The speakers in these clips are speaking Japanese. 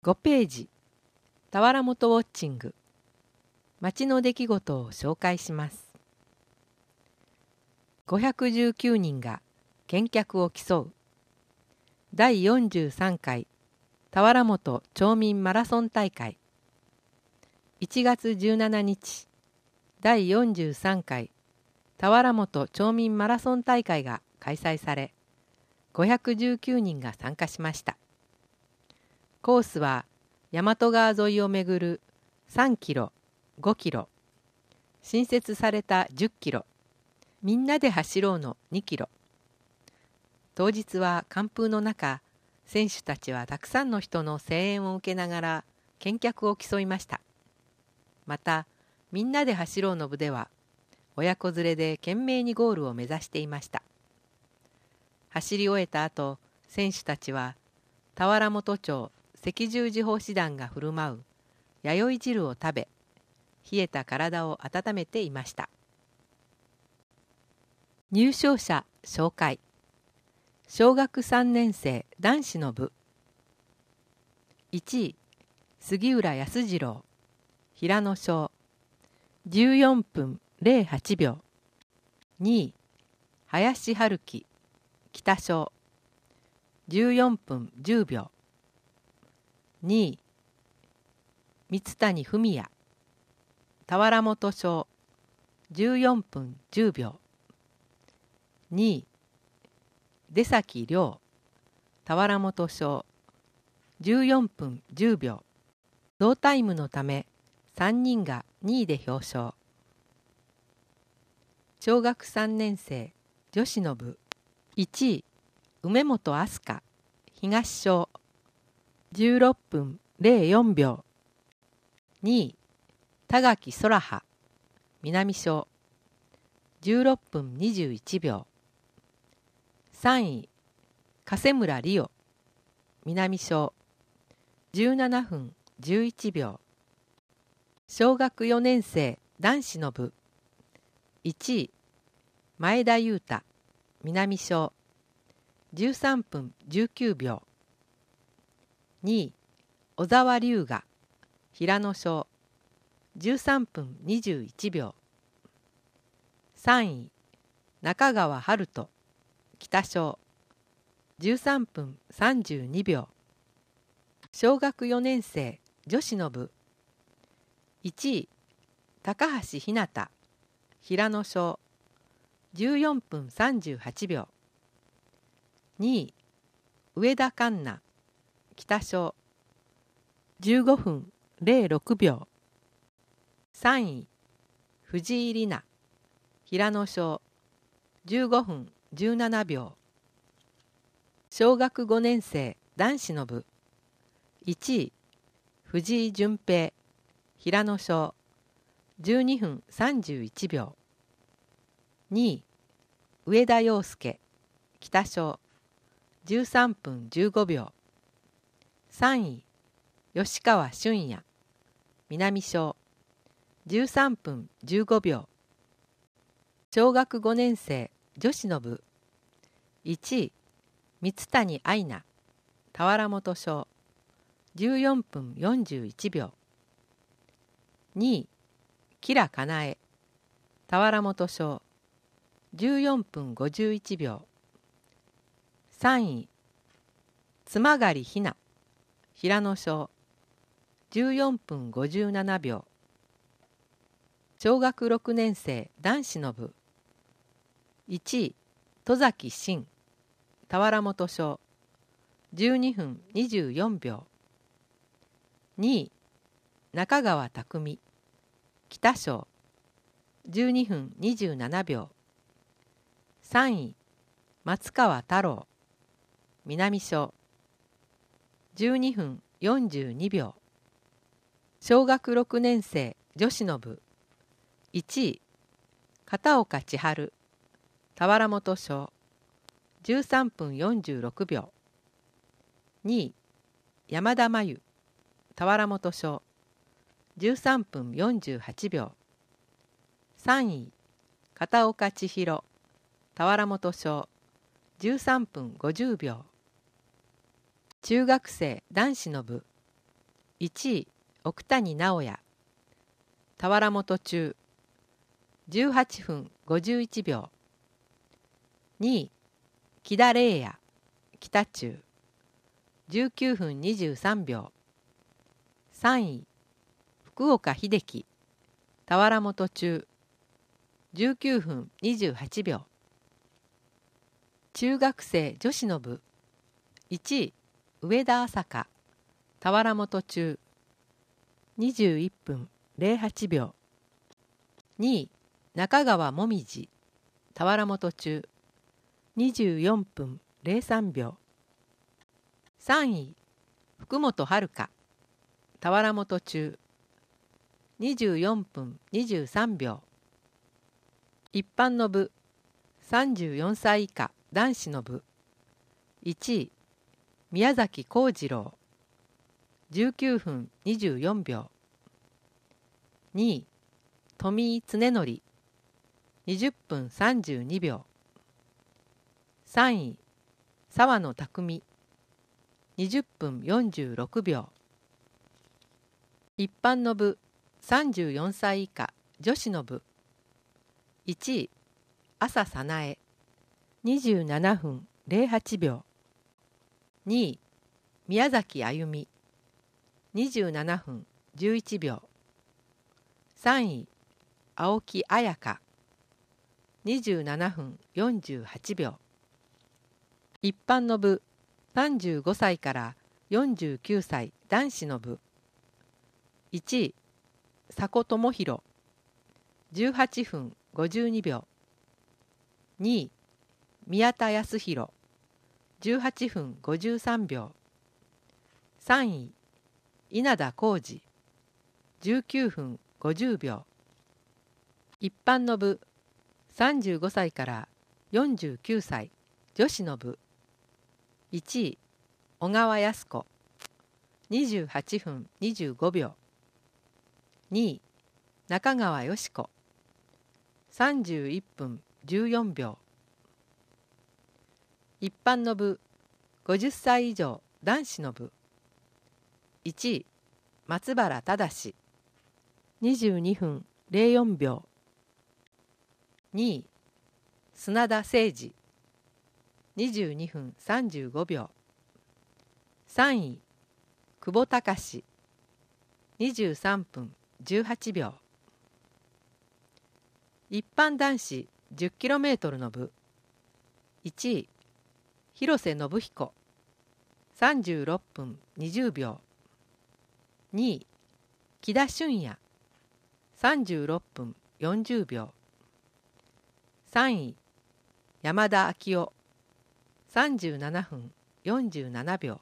5ページ、田原本ウォッチング。町の出来事を紹介します。519人が見客を競う。第43回田原本町民マラソン大会。1月17日、第43回田原本町民マラソン大会が開催され、519人が参加しました。コースは大和川沿いをめぐる3キロ、5キロ、新設された10キロ、みんなで走ろうの2キロ。当日は寒風の中、選手たちはたくさんの人の声援を受けながら見客を競いました。また、みんなで走ろうの部では、親子連れで懸命にゴールを目指していました。走り終えた後、選手たちは田原本町赤十字奉仕団が振る舞う弥生汁を食べ、冷えた体を温めていました。入賞者紹介。小学3年生男子の部。1位、杉浦康次郎、平野賞、14分08秒。2位、林春樹、北賞、14分10秒。2位、三谷文也、田原本賞、14分10秒。2位、出崎亮、田原本賞、14分10秒。同タイムのため、3人が2位で表彰。小学3年生女子の部。1位、梅本飛鳥、東賞、16分04秒。2位、田垣空葉、南賞、16分21秒。3位、加村理央、南賞、17分11秒。小学4年生男子の部。1位、前田裕太、南賞、13分19秒。2位、小沢龍河、平野賞、13分21秒。3位、中川春人、北賞、13分32秒。小学4年生女子の部。1位、高橋ひなた、平野賞、14分38秒。2位、上田環奈、北賞、15分06秒。3位、藤井里奈、平野賞、15分17秒。小学5年生男子の部。1位、藤井純平、平野賞、12分31秒。2位、上田洋介、北賞、13分15秒。3位、吉川俊也、南賞、13分15秒。小学5年生女子の部。1位、三谷愛菜、田原本賞、14分41秒。2位、吉良かなえ、田原本賞、14分51秒。3位、妻狩ひな、平野賞、14分57秒。小学6年生男子の部。1位、戸崎慎、田原本賞、12分24秒。2位、中川匠、北賞、12分27秒。3位、松川太郎、南賞、12分42秒。小学6年生女子の部。1位、片岡千春、田原本賞、13分46秒。2位、山田真由、田原本賞、13分48秒。3位、片岡千尋、田原本賞、13分50秒。中学生男子の部。 1位奥谷直也田原本中18分51秒。2位木田玲也北中19分23秒。3位福岡秀樹田原本中19分28秒。中学生女子の部1位上田朝香田原本中21分08秒。2位中川もみじ田原本中24分03秒。3位福本遥田原本中24分23秒。一般の部34歳以下男子の部1位宮崎幸次郎19分24秒。2位富井恒則20分32秒。3位沢野拓20分46秒。一般の部34歳以下女子の部1位朝早苗27分08秒。2位宮崎あゆみ27分11秒。3位青木彩香27分48秒。一般の部35歳から49歳男子の部1位迫智弘18分52秒。2位宮田康弘18分53秒。3位稲田浩二19分50秒。一般の部35歳から49歳女子の部1位小川靖子28分25秒。2位中川よし子31分14秒。一般の部50歳以上男子の部1位松原忠22分04秒。2位砂田誠二22分35秒。3位久保隆23分18秒。一般男子 10km の部1位広瀬信彦36分20秒。2位木田俊也36分40秒。3位山田昭夫37分47秒。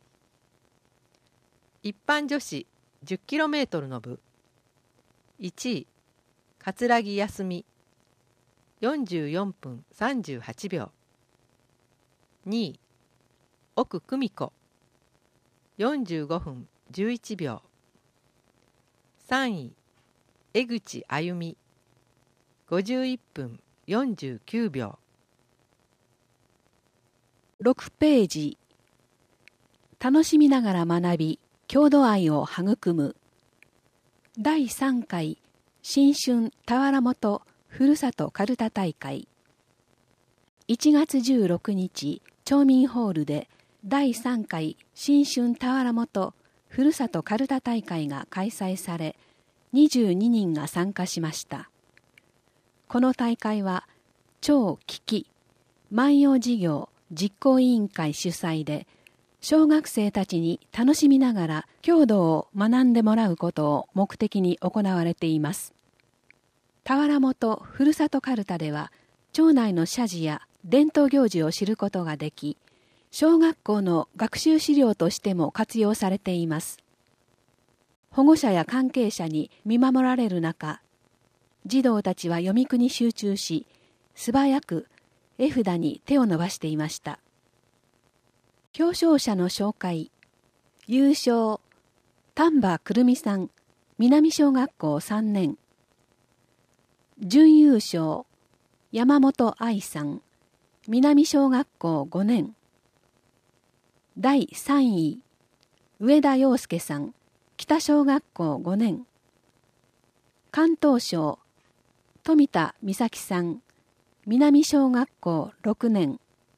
一般女子 10km の部1位桂木康美44分38秒。2位奥久美子45分11秒。3位江口あゆみ51分49秒。 6ページ。楽しみながら学び郷土愛を育む第3回新春田原本ふるさとかるた大会。1月16日町民ホールで第3回新春田原本ふるさとかるた大会が開催され22人が参加しました。この大会は町危機万葉事業実行委員会主催で小学生たちに楽しみながら郷土を学んでもらうことを目的に行われています。田原本ふるさとかるたでは町内の社寺や伝統行事を知ることができ、小学校の学習資料としても活用されています。保護者や関係者に見守られる中、児童たちは読み句に集中し、素早く絵札に手を伸ばしていました。表彰者の紹介。優勝、丹波くるみさん、南小学校3年。準優勝、山本愛さん、南小学校5年。第3位、上田洋介さん、 北小学校5年。関東省富田美咲さん、南小学校6年。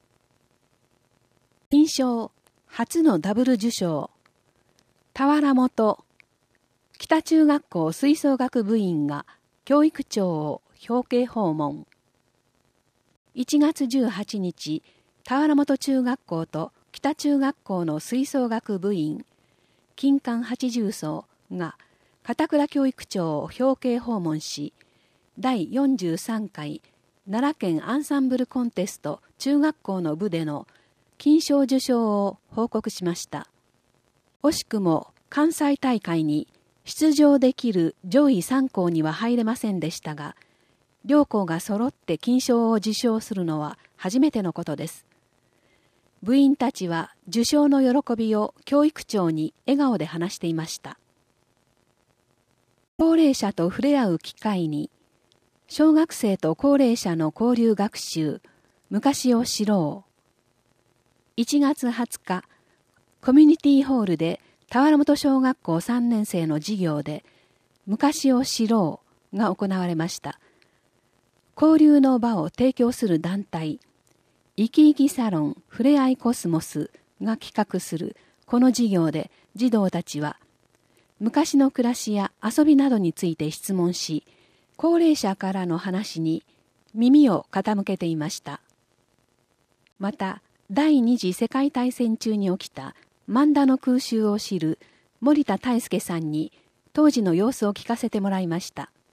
金賞初のダブル受賞。田原本北中学校吹奏楽部員が教育長を表敬訪問。1月18日、田原本中学校と北中学校の吹奏楽部員、金管80層が片倉教育長を表敬訪問し、第43回奈良県アンサンブルコンテスト中学校の部での金賞受賞を報告しました。惜しくも関西大会に出場できる上位3校には入れませんでしたが、両校が揃って金賞を受賞するのは初めてのことです。部員たちは受賞の喜びを教育長に笑顔で話していました。高齢者と触れ合う機会に、小学生と高齢者の交流学習、昔を知ろう。1月20日、コミュニティホールで田原本小学校3年生の授業で、昔を知ろうが行われました。交流の場を提供する団体、いきいきサロンふれあいコスモスが企画するこの授業で児童たちは、昔の暮らしや遊びなどについて質問し、高齢者からの話に耳を傾けていました。また、第二次世界大戦中に起きた万田の空襲を知る森田大輔さんに当時の様子を聞かせてもらいました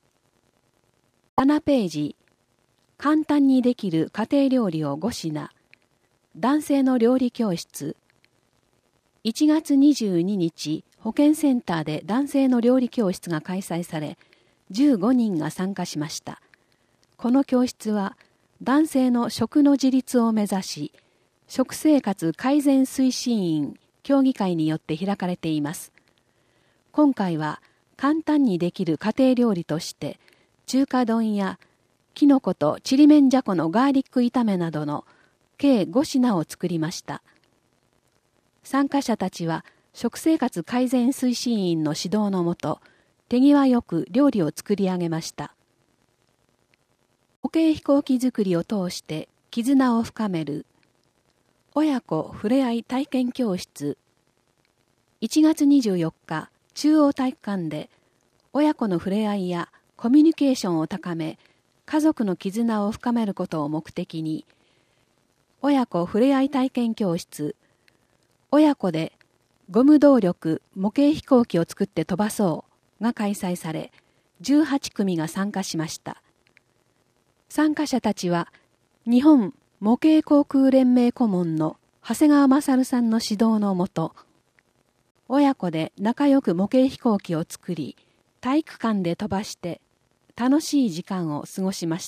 。7ページ、簡単にできる家庭料理を5品、男性の料理教室。1月22日、保健センターで男性の料理教室が開催され、15人が参加しました。この教室は男性の食の自立を目指し、食生活改善推進員協議会によって開かれています。今回は簡単にできる家庭料理として、中華丼やきのことちりめんじゃこのガーリック炒めなどの計5品を作りました。参加者たちは食生活改善推進員の指導のもと、手際よく料理を作り上げました。模型飛行機作りを通して絆を深める親子ふれあい体験教室。1月24日、中央体育館で親子のふれあいやコミュニケーションを高め、家族の絆を深めることを目的に、親子ふれあい体験教室、親子でゴム動力模型飛行機を作って飛ばそうが開催され、18組が参加しました。参加者たちは、日本模型航空連盟顧問の長谷川勝さんの指導のもと、親子で仲良く模型飛行機を作り、体育館で飛ばして楽しい時間を過ごしました。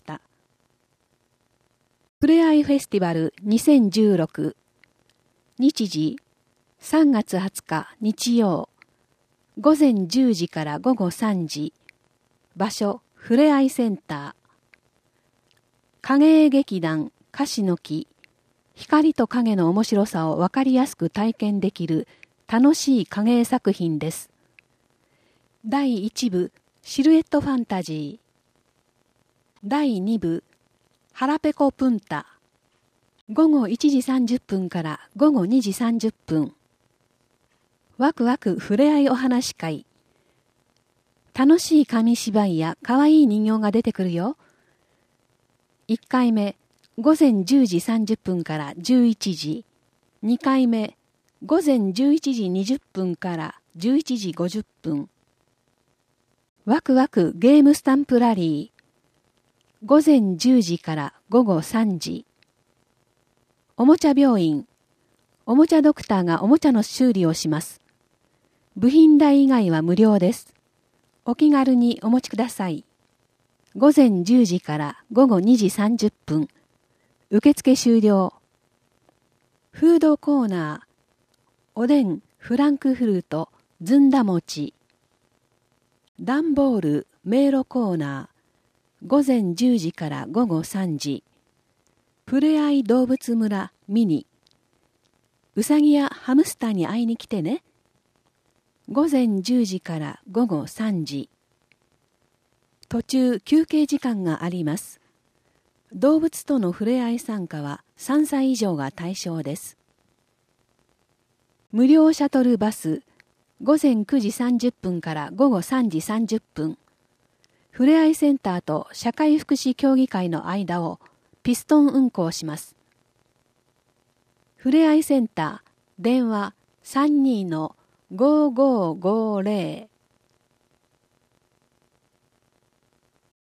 ふれあいフェスティバル2016、日時3月20日日曜、午前10時から午後3時、場所ふれあいセンター。影絵劇団樫の木、光と影の面白さをわかりやすく体験できる楽しい影絵作品です。第1部シルエットファンタジー。第2部腹ペコプンタ。午後1時30分から午後2時30分。ワクワクふれあいお話会。楽しい紙芝居やかわいい人形が出てくるよ。1回目、午前10時30分から11時。2回目、午前11時20分から11時50分。ワクワクゲームスタンプラリー。午前10時から午後3時。おもちゃ病院。おもちゃドクターがおもちゃの修理をします。部品代以外は無料です。お気軽にお持ちください。午前10時から午後2時30分。受付終了。フードコーナー。おでん、フランクフルト、ずんだ餅。段ボール、迷路コーナー。午前10時から午後3時。ふれあい動物村ミニ。うさぎやハムスターに会いに来てね。 午前10時から午後3時。途中休憩時間があります。動物との触れ合い参加は3歳以上が対象です。無料シャトルバス、午前9時30分から午後3時30分。ふれあいセンターと社会福祉協議会の間をピストン運行します。ふれあいセンター、電話32-5550